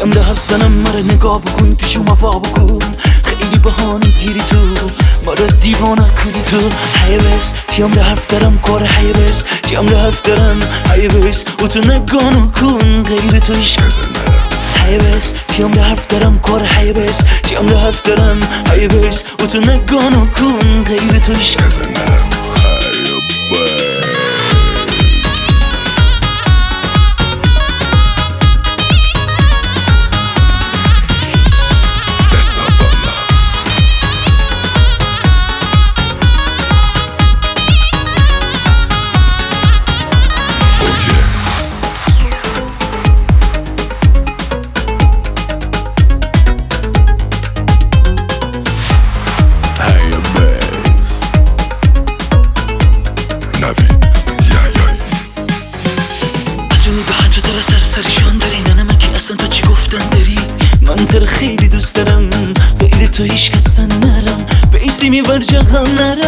تیم ده حرف زنم مرا نگاه بکن پیشو وفا بکن خیلی بهانه گیری تو مرا دیوانه کردی تو حیبس تیم ده حرف دارم کار حیبس تیم ده حرف دارم حیبس و تو نگاه کن غیر تو عشق حیبس تیم ده حرف دارم کار حیبس تیم ده حرف دارم حیبس و تو نگاه کن غیر تو عشق سرسریشان داری نه من که اصلا تو چی گفتن داری من تر خیلی دوست دارم غیر تو هیچ کسن نرم به ایسی میور جهان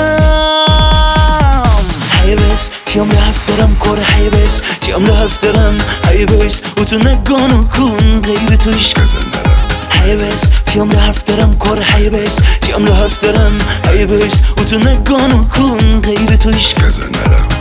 نرم حیبس تیم ده حرف دارم کار حیبس تیم ده حرف دارم حیبس و تو نگاه کن غیر تو هیچ کسن نرم حیبس تیم ده حرف دارم کار حیبس تیم ده حرف دارم حیبس و تو نگاه کن غیر تو هیچ کسن نرم